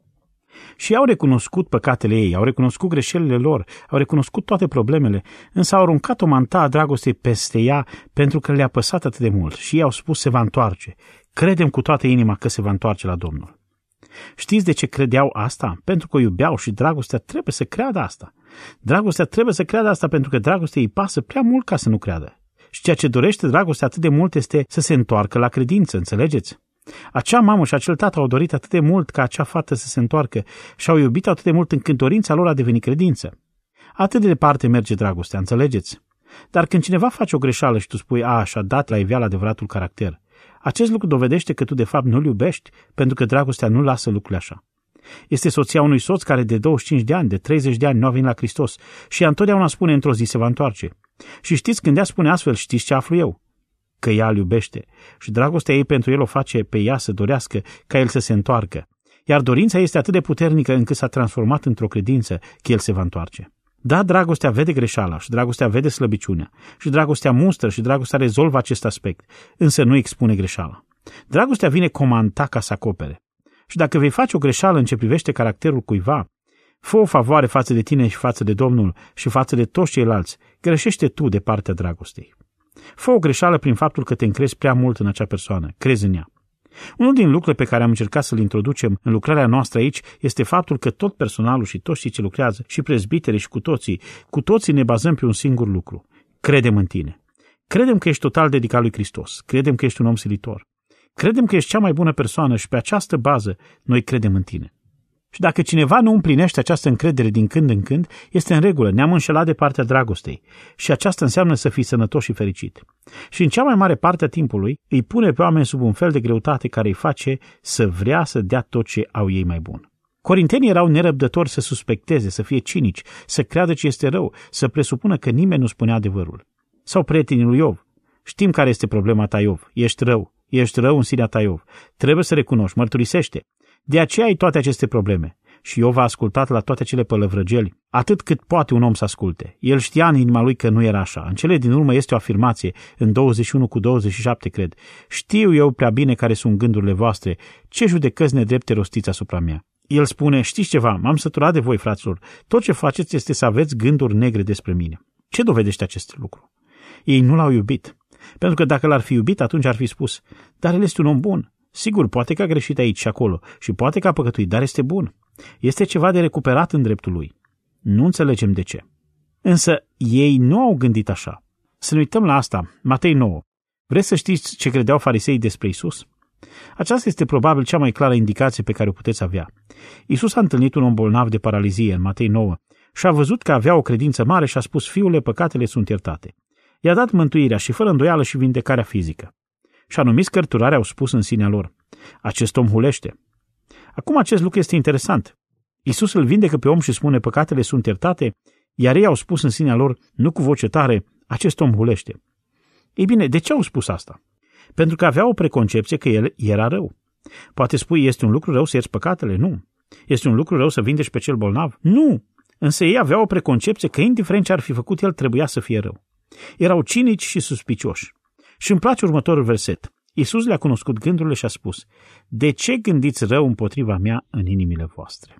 Și au recunoscut păcatele ei, au recunoscut greșelile lor, au recunoscut toate problemele, însă au aruncat o manta a dragostei peste ea pentru că le-a păsat atât de mult și ei au spus se va întoarce. Credem cu toată inima că se va întoarce la Domnul. Știți de ce credeau asta? Pentru că o iubeau și dragostea trebuie să creadă asta. Dragostea trebuie să creadă asta pentru că dragostea îi pasă prea mult ca să nu creadă. Și ceea ce dorește dragostea atât de mult este să se întoarcă la credință, înțelegeți? Acea mamă și acel tată au dorit atât de mult ca acea fată să se întoarcă și au iubit atât de mult încât dorința lor a devenit credință. Atât de departe merge dragostea, înțelegeți? Dar când cineva face o greșeală și tu spui, a, și-a dat la iveală adevăratul caracter, acest lucru dovedește că tu de fapt nu-l iubești, pentru că dragostea nu lasă lucrurile așa. Este soția unui soț care de douăzeci și cinci de ani, de treizeci de ani nu a venit la Hristos și ea întotdeauna spune într-o zi se va întoarce. Și știți, când ea spune astfel, știți ce aflu eu? Că ea îl iubește și dragostea ei pentru el o face pe ea să dorească ca el să se întoarcă. Iar dorința este atât de puternică încât s-a transformat într-o credință că el se va întoarce. Da, dragostea vede greșeala și dragostea vede slăbiciunea și dragostea mustră și dragostea rezolvă acest aspect, însă nu expune greșeala. Dragostea vine comanda ca să acopere. Și dacă vei face o greșeală în ce privește caracterul cuiva, fă o favoare față de tine și față de Domnul și față de toți ceilalți, greșește tu de partea dragostei. Fă o greșeală prin faptul că te încrezi prea mult în acea persoană, crezi în ea. Unul din lucrurile pe care am încercat să-l introducem în lucrarea noastră aici este faptul că tot personalul și toți cei ce lucrează, și prezbiterii și cu toții, cu toții ne bazăm pe un singur lucru. Credem în tine. Credem că ești total dedicat lui Hristos. Credem că ești un om silitor. Credem că ești cea mai bună persoană și pe această bază noi credem în tine. Și dacă cineva nu împlinește această încredere din când în când, este în regulă, ne-am înșelat de partea dragostei și aceasta înseamnă să fii sănătos și fericit. Și în cea mai mare parte a timpului îi pune pe oameni sub un fel de greutate care îi face să vrea să dea tot ce au ei mai bun. Corintenii erau nerăbdători să suspecteze, să fie cinici, să creadă ce este rău, să presupună că nimeni nu spunea adevărul. Sau prietenii lui Iov. Știm care este problema ta, Iov. Ești rău. Ești rău în sinea ta, Iov. Trebuie să recunoști, mărturisește. De aceea ai toate aceste probleme. Și Iov a ascultat la toate acele pălăvrăgeli, atât cât poate un om să asculte. El știa în inima lui că nu era așa. În cele din urmă este o afirmație, în douăzeci și unu cu douăzeci și șapte, cred. Știu eu prea bine care sunt gândurile voastre, ce judecăți nedrepte rostiți asupra mea. El spune, știți ceva, m-am săturat de voi, fraților, tot ce faceți este să aveți gânduri negre despre mine. Ce dovedește acest lucru? Ei nu l-au iubit. Pentru că dacă l-ar fi iubit, atunci ar fi spus, dar el este un om bun. Sigur, poate că a greșit aici și acolo și poate că a păcătuit, dar este bun. Este ceva de recuperat în dreptul lui. Nu înțelegem de ce. Însă ei nu au gândit așa. Să ne uităm la asta. Matei nouă. Vreți să știți ce credeau fariseii despre Isus? Aceasta este probabil cea mai clară indicație pe care o puteți avea. Isus a întâlnit un om bolnav de paralizie în Matei nouă și a văzut că avea o credință mare și a spus, fiule, păcatele sunt iertate. I-a dat mântuirea și fără îndoială și vindecarea fizică. Și anumiți cărturari au spus în sinea lor, acest om hulește. Acum acest lucru este interesant. Iisus îl vindecă pe om și spune, păcatele sunt iertate, iar ei au spus în sinea lor, nu cu voce tare, acest om hulește. Ei bine, de ce au spus asta? Pentru că aveau o preconcepție că el era rău. Poate spui, este un lucru rău să ierți păcatele? Nu. Este un lucru rău să vindești pe cel bolnav? Nu. Însă ei aveau o preconcepție că indiferent ce ar fi făcut el, trebuia să fie rău. Erau cinici și suspicioși. Și îmi place următorul verset. Iisus le-a cunoscut gândurile și a spus, de ce gândiți rău împotriva mea în inimile voastre?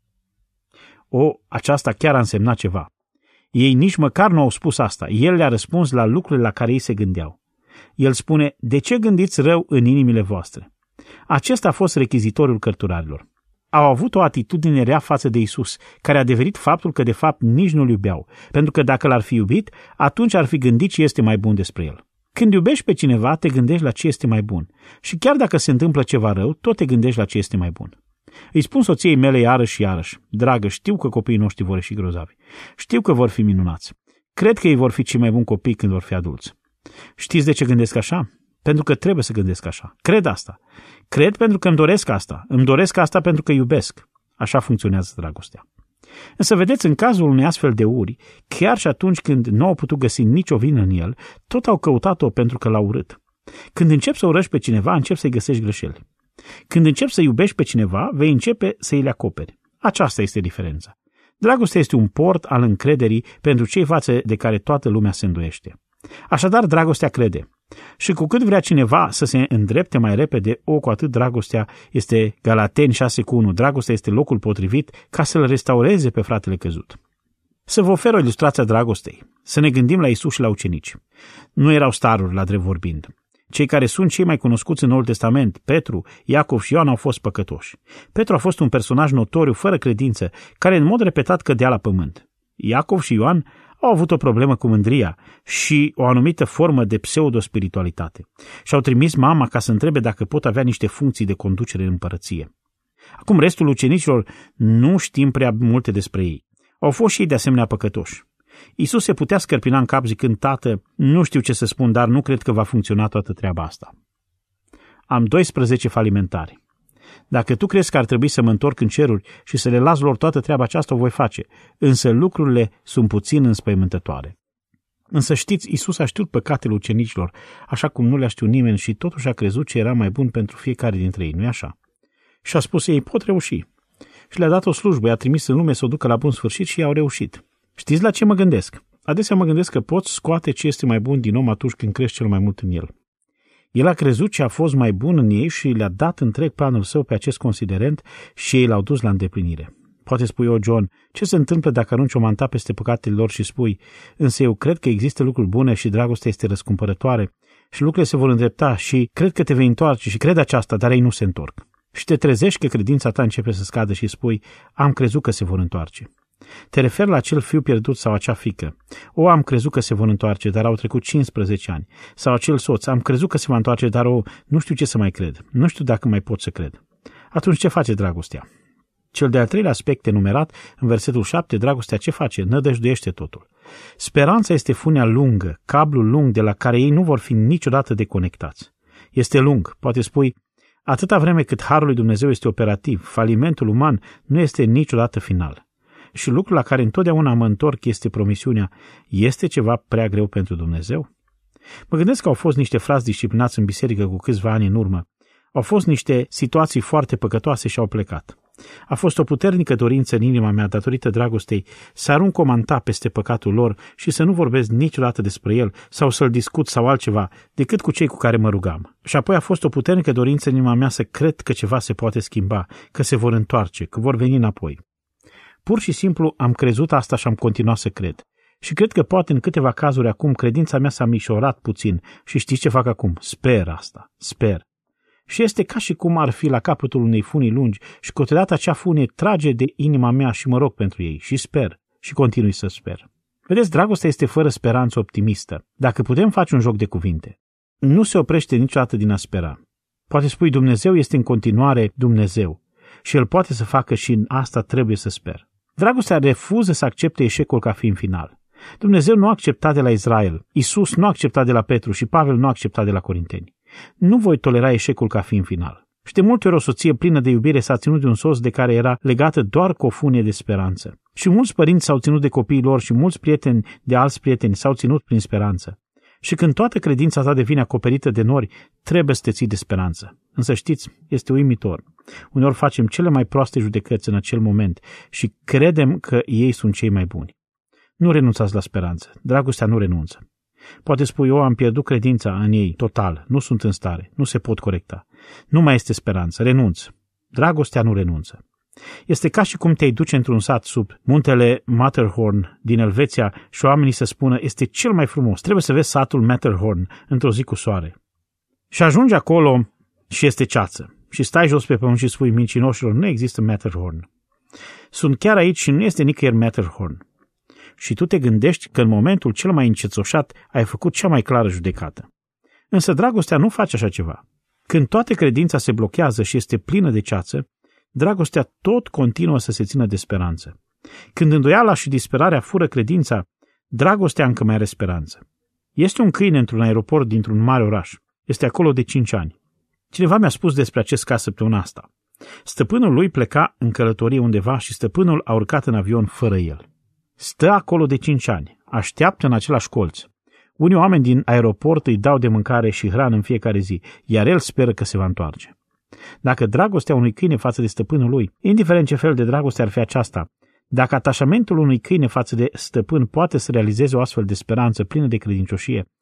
O, aceasta chiar a însemnat ceva. Ei nici măcar nu au spus asta. El le-a răspuns la lucrurile la care ei se gândeau. El spune, de ce gândiți rău în inimile voastre? Acesta a fost rechizitoriul cărturarilor. Au avut o atitudine rea față de Iisus, care a adeverit faptul că de fapt nici nu-l iubeau, pentru că dacă l-ar fi iubit, atunci ar fi gândit ce este mai bun despre el. Când iubești pe cineva, te gândești la ce este mai bun. Și chiar dacă se întâmplă ceva rău, tot te gândești la ce este mai bun. Îi spun soției mele iarăși și iarăși, dragă, știu că copiii noștri vor ieși grozavi. Știu că vor fi minunați. Cred că ei vor fi cei mai buni copii când vor fi adulți. Știți de ce gândesc așa? Pentru că trebuie să gândesc așa. Cred asta. Cred pentru că îmi doresc asta. Îmi doresc asta pentru că iubesc. Așa funcționează dragostea. Însă vedeți, în cazul unei astfel de uri, chiar și atunci când nu au putut găsi nicio vină în el, tot au căutat-o pentru că l-au urât. Când începi să urăști pe cineva, începi să-i găsești greșeli. Când începi să iubești pe cineva, vei începe să-i le acoperi. Aceasta este diferența. Dragostea este un port al încrederii pentru cei față de care toată lumea se îndoiește. Așadar, dragostea crede. Și cu cât vrea cineva să se îndrepte mai repede, o, cu atât dragostea este, Galateni șase cu unu, dragostea este locul potrivit ca să-l restaureze pe fratele căzut. Să vă ofer o ilustrație a dragostei. Să ne gândim la Iisus și la ucenici. Nu erau staruri, la drept vorbind. Cei care sunt cei mai cunoscuți în Noul Testament, Petru, Iacov și Ioan, au fost păcătoși. Petru a fost un personaj notoriu, fără credință, care în mod repetat cădea la pământ. Iacov și Ioan au avut o problemă cu mândria și o anumită formă de pseudo-spiritualitate. Și-au trimis mama ca să întrebe dacă pot avea niște funcții de conducere în împărăție. Acum restul ucenicilor nu știm prea multe despre ei. Au fost și ei de asemenea păcătoși. Iisus se putea scărpina în cap zicând, Tată, nu știu ce să spun, dar nu cred că va funcționa toată treaba asta. Am doisprezece falimentari. Dacă tu crezi că ar trebui să mă întorc în ceruri și să le las lor toată treaba aceasta, o voi face, însă lucrurile sunt puțin înspăimântătoare. Însă știți, Iisus a știut păcatele ucenicilor, așa cum nu le-a știut nimeni și totuși a crezut ce era mai bun pentru fiecare dintre ei, nu-i așa? Și a spus, ei pot reuși. Și le-a dat o slujbă, i-a trimis în lume să o ducă la bun sfârșit și i-au reușit. Știți la ce mă gândesc? Adesea mă gândesc că poți scoate ce este mai bun din om atunci când crești cel mai mult în el. El a crezut ce a fost mai bun în ei și le-a dat întreg planul său pe acest considerent și ei l-au dus la îndeplinire. Poate spui, o, John, ce se întâmplă dacă arunci o manta peste păcatele lor și spui, însă eu cred că există lucruri bune și dragostea este răscumpărătoare și lucrurile se vor îndrepta și cred că te vei întoarce și cred aceasta, dar ei nu se întorc. Și te trezești că credința ta începe să scadă și spui, am crezut că se vor întoarce. Te referi la acel fiu pierdut sau acea fiică. O, am crezut că se vor întoarce, dar au trecut cincisprezece ani. Sau acel soț, am crezut că se va întoarce, dar o, nu știu ce să mai cred. Nu știu dacă mai pot să cred. Atunci ce face dragostea? Cel de-al treilea aspect enumerat în versetul șapte, dragostea ce face? Nădăjduiește totul. Speranța este funea lungă, cablul lung de la care ei nu vor fi niciodată deconectați. Este lung, poate spui, atâta vreme cât harul lui Dumnezeu este operativ, falimentul uman nu este niciodată final. Și lucrul la care întotdeauna mă întorc este promisiunea, este ceva prea greu pentru Dumnezeu? Mă gândesc că au fost niște frați disciplinați în biserică cu câțiva ani în urmă. Au fost niște situații foarte păcătoase și au plecat. A fost o puternică dorință în inima mea, datorită dragostei, să arunc o manta peste păcatul lor și să nu vorbesc niciodată despre el sau să-l discut sau altceva, decât cu cei cu care mă rugam. Și apoi a fost o puternică dorință în inima mea să cred că ceva se poate schimba, că se vor întoarce, că vor veni înapoi. Pur și simplu am crezut asta și am continuat să cred. Și cred că poate în câteva cazuri acum credința mea s-a mișorat puțin și știți ce fac acum? Sper asta, sper. Și este ca și cum ar fi la capătul unei funii lungi și câteodată acea funie trage de inima mea și mă rog pentru ei și sper și continui să sper. Vedeți, dragostea este fără speranță optimistă, dacă putem face un joc de cuvinte. Nu se oprește niciodată din a spera. Poate spui Dumnezeu este în continuare Dumnezeu și El poate să facă și în asta trebuie să sper. Dragostea refuză să accepte eșecul ca fiind final. Dumnezeu nu a acceptat de la Israel, Iisus nu a acceptat de la Petru și Pavel nu a acceptat de la Corinteni. Nu voi tolera eșecul ca fiind final. Și de multe ori o soție plină de iubire s-a ținut de un soț de care era legată doar cu o funie de speranță. Și mulți părinți s-au ținut de copiii lor și mulți prieteni de alți prieteni s-au ținut prin speranță. Și când toată credința ta devine acoperită de nori, trebuie să te ții de speranță. Însă știți, este uimitor. Uneori facem cele mai proaste judecăți în acel moment și credem că ei sunt cei mai buni. Nu renunțați la speranță. Dragostea nu renunță. Poate spui, eu am pierdut credința în ei total, nu sunt în stare, nu se pot corecta. Nu mai este speranță, renunț. Dragostea nu renunță. Este ca și cum te-ai duce într-un sat sub muntele Matterhorn din Elveția și oamenii să spună, este cel mai frumos, trebuie să vezi satul Matterhorn într-o zi cu soare. Și ajungi acolo și este ceață. Și stai jos pe pământ și spui mincinoșilor, nu există Matterhorn. Sunt chiar aici și nu este nicăieri Matterhorn. Și tu te gândești că în momentul cel mai încețoșat ai făcut cea mai clară judecată. Însă dragostea nu face așa ceva. Când toată credința se blochează și este plină de ceață, dragostea tot continuă să se țină de speranță. Când îndoiala și disperarea fură credința, dragostea încă mai are speranță. Este un câine într-un aeroport dintr-un mare oraș. Este acolo de cinci ani. Cineva mi-a spus despre acest caz săptămâna asta. Stăpânul lui pleca în călătorie undeva și stăpânul a urcat în avion fără el. Stă acolo de cinci ani, așteaptă în același colț. Unii oameni din aeroport îi dau de mâncare și hrană în fiecare zi, iar el speră că se va întoarce. Dacă dragostea unui câine față de stăpânul lui, indiferent ce fel de dragoste ar fi aceasta, dacă atașamentul unui câine față de stăpân poate să realizeze o astfel de speranță plină de credincioșie,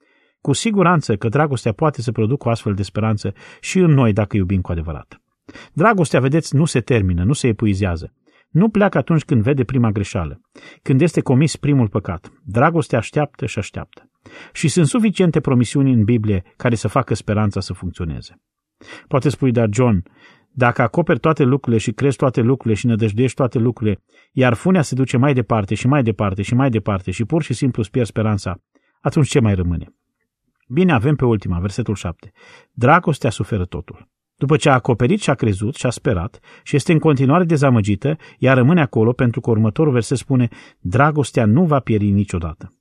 Cu siguranță că dragostea poate să producă o astfel de speranță și în noi dacă iubim cu adevărat. Dragostea, vedeți, nu se termină, nu se epuizează. Nu pleacă atunci când vede prima greșeală, când este comis primul păcat. Dragostea așteaptă și așteaptă. Și sunt suficiente promisiuni în Biblie care să facă speranța să funcționeze. Poate spui, dar John, dacă acoperi toate lucrurile și crezi toate lucrurile și nădăjduiești toate lucrurile, iar funea se duce mai departe și mai departe și mai departe și pur și simplu îți pierzi speranța, atunci ce mai rămâne? Bine, avem pe ultima, versetul șapte. Dragostea suferă totul. După ce a acoperit și a crezut și a sperat și este în continuare dezamăgită, ea rămâne acolo pentru că următorul verset spune, dragostea nu va pieri niciodată.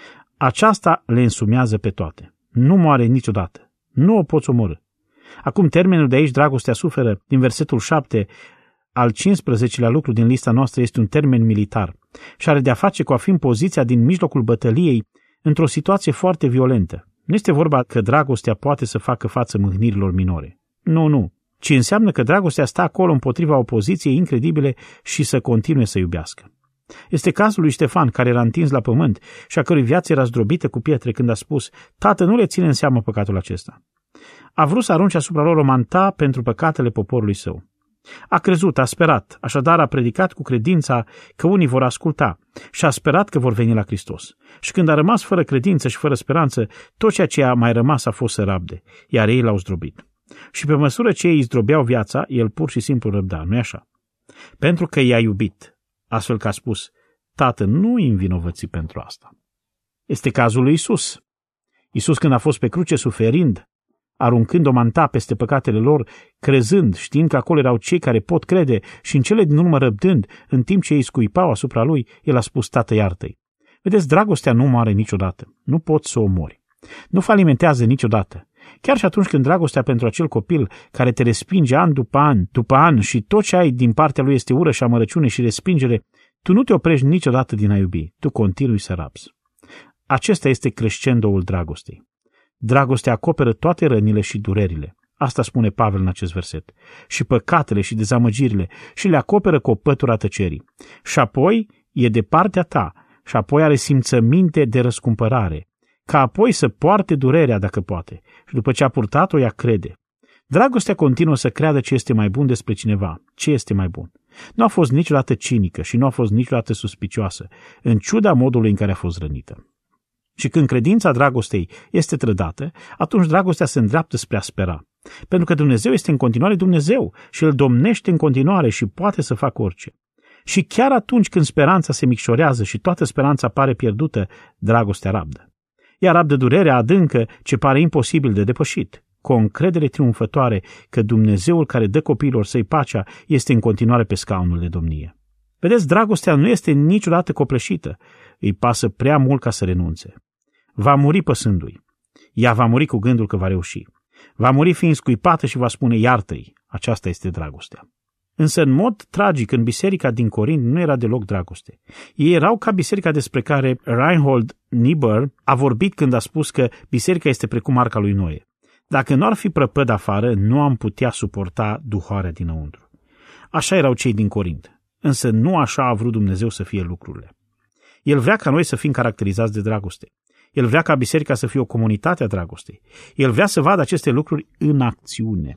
Aceasta le însumează pe toate. Nu moare niciodată. Nu o poți omorî. Acum termenul de aici, dragostea suferă, din versetul șapte, al cincisprezecelea lucru din lista noastră este un termen militar și are de-a face cu a fi în poziția din mijlocul bătăliei într-o situație foarte violentă. Nu este vorba că dragostea poate să facă față mâhnirilor minore. Nu, nu. Ci înseamnă că dragostea stă acolo împotriva opoziției incredibile și să continue să iubească. Este cazul lui Ștefan, care era întins la pământ și a cărui viață era zdrobită cu pietre când a spus, Tată, nu le ține în seamă păcatul acesta. A vrut să arunce asupra lor o manta pentru păcatele poporului său. A crezut, a sperat, așadar a predicat cu credința că unii vor asculta și a sperat că vor veni la Hristos. Și când a rămas fără credință și fără speranță, tot ceea ce a mai rămas a fost să rabde, iar ei l-au zdrobit. Și pe măsură ce ei îi zdrobeau viața, el pur și simplu răbda, nu-i așa? Pentru că i-a iubit, astfel că a spus, Tată, nu-i învinovăți pentru asta. Este cazul lui Isus. Isus, când a fost pe cruce suferind, aruncând o manta peste păcatele lor, crezând, știind că acolo erau cei care pot crede și în cele din urmă răbdând, în timp ce ei scuipau asupra lui, el a spus, Tată, iartă-i. Vedeți, dragostea nu moare niciodată. Nu poți să o omori. Nu falimentează niciodată. Chiar și atunci când dragostea pentru acel copil care te respinge an după an, după an și tot ce ai din partea lui este ură și amărăciune și respingere, tu nu te oprești niciodată din a iubi. Tu continui să rabzi. Acesta este crescendoul dragostei. Dragostea acoperă toate rănile și durerile. Asta spune Pavel în acest verset. Și păcatele și dezamăgirile și le acoperă cu o pătură a tăcerii. Și apoi e de partea ta și apoi are simțăminte de răscumpărare, ca apoi să poarte durerea dacă poate și după ce a purtat-o ea crede. Dragostea continuă să creadă ce este mai bun despre cineva, ce este mai bun. Nu a fost niciodată cinică și nu a fost niciodată suspicioasă, în ciuda modului în care a fost rănită. Și când credința dragostei este trădată, atunci dragostea se îndreaptă spre a spera. Pentru că Dumnezeu este în continuare Dumnezeu și îl domnește în continuare și poate să facă orice. Și chiar atunci când speranța se micșorează și toată speranța pare pierdută, dragostea rabdă. Ea rabdă durerea adâncă ce pare imposibil de depășit, cu o încredere triumfătoare că Dumnezeul care dă copiilor săi pacea este în continuare pe scaunul de domnie. Vedeți, dragostea nu este niciodată copleșită, îi pasă prea mult ca să renunțe. Va muri păsându-i. Ea va muri cu gândul că va reuși. Va muri fiind scuipată și va spune iartă-i. Aceasta este dragostea. Însă, în mod tragic, în biserica din Corint nu era deloc dragoste. Ei erau ca biserica despre care Reinhold Niebuhr a vorbit când a spus că biserica este precum arca lui Noe. Dacă nu ar fi prăpăd afară, nu am putea suporta duhoarea dinăuntru. Așa erau cei din Corint. Însă nu așa a vrut Dumnezeu să fie lucrurile. El vrea ca noi să fim caracterizați de dragoste. El vrea ca biserica să fie o comunitate a dragostei. El vrea să vadă aceste lucruri în acțiune.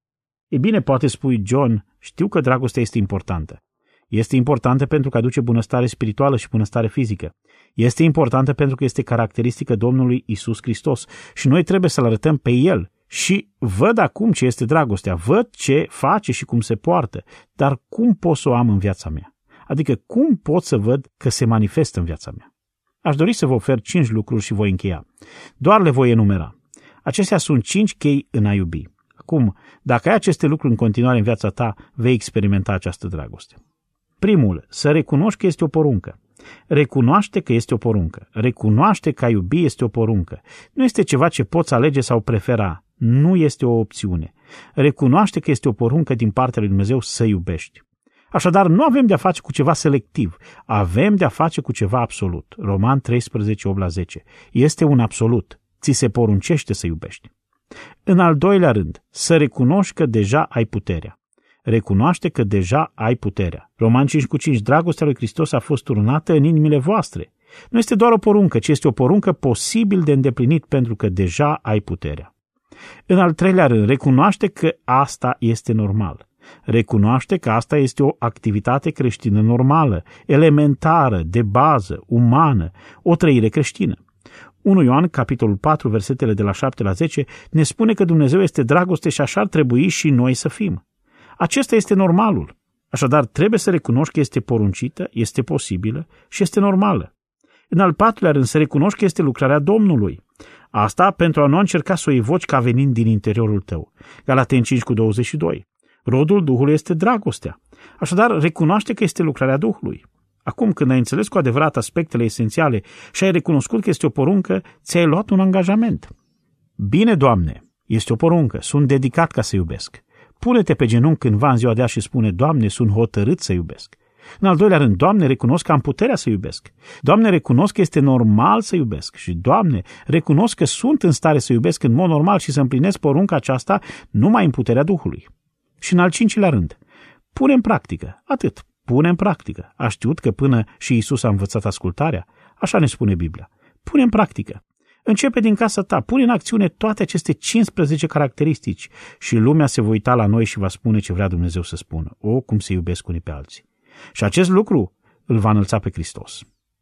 E bine, poate spui, John, știu că dragostea este importantă. Este importantă pentru că aduce bunăstare spirituală și bunăstare fizică. Este importantă pentru că este caracteristică Domnului Isus Hristos și noi trebuie să-L arătăm pe El. Și văd acum ce este dragostea, văd ce face și cum se poartă, dar cum pot să o am în viața mea? Adică cum pot să văd că se manifestă în viața mea? Aș dori să vă ofer cinci lucruri și voi încheia. Doar le voi enumera. Acestea sunt cinci chei în a iubi. Acum, dacă ai aceste lucruri în continuare în viața ta, vei experimenta această dragoste. Primul, să recunoști că este o poruncă. Recunoaște că este o poruncă. Recunoaște că a iubi este o poruncă. Nu este ceva ce poți alege sau prefera. Nu este o opțiune. Recunoaște că este o poruncă din partea lui Dumnezeu să iubești. Așadar, nu avem de-a face cu ceva selectiv. Avem de-a face cu ceva absolut. Roman treisprezece, opt la zece. Este un absolut. Ți se poruncește să iubești. În al doilea rând, să recunoști că deja ai puterea. Recunoaște că deja ai puterea. Roman cinci cu cinci. Dragostea lui Hristos a fost turnată în inimile voastre. Nu este doar o poruncă, ci este o poruncă posibil de îndeplinit pentru că deja ai puterea. În al treilea rând, recunoaște că asta este normal. Recunoaște că asta este o activitate creștină normală, elementară, de bază, umană, o trăire creștină. unu Ioan, capitolul patru, versetele de la șapte la zece, ne spune că Dumnezeu este dragoste și așa ar trebui și noi să fim. Acesta este normalul. Așadar, trebuie să recunoști că este poruncită, este posibilă și este normală. În al patrulea rând, să recunoști că este lucrarea Domnului. Asta pentru a nu încerca să o evoci ca venind din interiorul tău. Galateni cinci cu douăzeci și doi. Rodul Duhului este dragostea. Așadar, recunoaște că este lucrarea Duhului. Acum, când ai înțeles cu adevărat aspectele esențiale și ai recunoscut că este o poruncă, ți-ai luat un angajament. Bine, Doamne, este o poruncă, sunt dedicat ca să iubesc. Pune-te pe genunchi cândva în ziua de azi și spune, Doamne, sunt hotărât să iubesc. În al doilea rând, Doamne, recunosc că am puterea să iubesc. Doamne, recunosc că este normal să iubesc. Și, Doamne, recunosc că sunt în stare să iubesc în mod normal și să împlinesc porunca aceasta numai în puterea Duhului. Și în al cincilea rând, pune în practică, atât, pune în practică. A știut că până și Iisus a învățat ascultarea? Așa ne spune Biblia. Pune în practică. Începe din casa ta, pune în acțiune toate aceste cincisprezece caracteristici și lumea se va uita la noi și va spune ce vrea Dumnezeu să spună. O, cum se iubesc unii pe alții. Și acest lucru îl va înălța pe Hristos.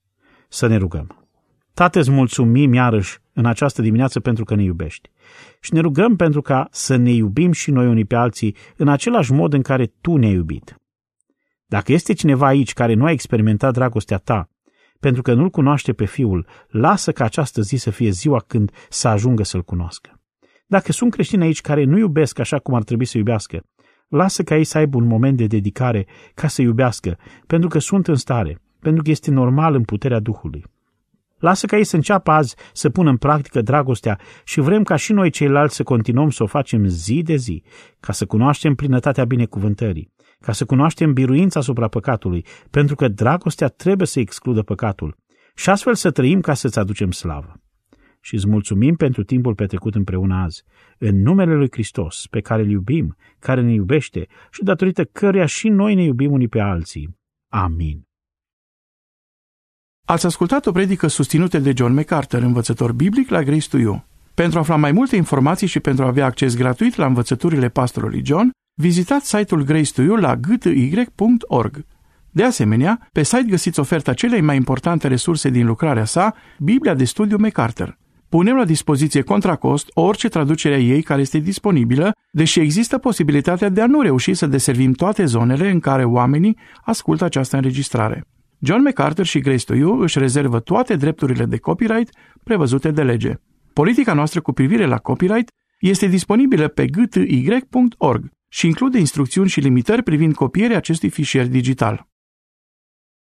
Să ne rugăm. Tată, îți mulțumim iarăși în această dimineață pentru că ne iubești. Și ne rugăm pentru ca să ne iubim și noi unii pe alții în același mod în care Tu ne-ai iubit. Dacă este cineva aici care nu a experimentat dragostea Ta, pentru că nu-L cunoaște pe Fiul, lasă ca această zi să fie ziua când să ajungă să-L cunoască. Dacă sunt creștini aici care nu iubesc așa cum ar trebui să iubească, lasă ca ei să aibă un moment de dedicare ca să iubească, pentru că sunt în stare, pentru că este normal în puterea Duhului. Lasă ca ei să înceapă azi să pună în practică dragostea și vrem ca și noi ceilalți să continuăm să o facem zi de zi, ca să cunoaștem plinătatea binecuvântării, ca să cunoaștem biruința asupra păcatului, pentru că dragostea trebuie să excludă păcatul și astfel să trăim ca să-ți aducem slavă. Și îți mulțumim pentru timpul petrecut împreună azi, în numele lui Hristos, pe care îl iubim, care ne iubește și datorită căruia și noi ne iubim unii pe alții. Amin. Ați ascultat o predică susținută de John MacArthur, învățător biblic la Grace to You. Pentru a afla mai multe informații și pentru a avea acces gratuit la învățăturile pastorului John, vizitați site-ul Grace to You la g t y punct org. De asemenea, pe site găsiți oferta celei mai importante resurse din lucrarea sa, Biblia de studiu MacArthur. Punem la dispoziție contra cost orice traducere a ei care este disponibilă, deși există posibilitatea de a nu reuși să deservim toate zonele în care oamenii ascultă această înregistrare. John MacArthur și Grace to You își rezervă toate drepturile de copyright prevăzute de lege. Politica noastră cu privire la copyright este disponibilă pe g t y punct org și include instrucțiuni și limitări privind copierea acestui fișier digital.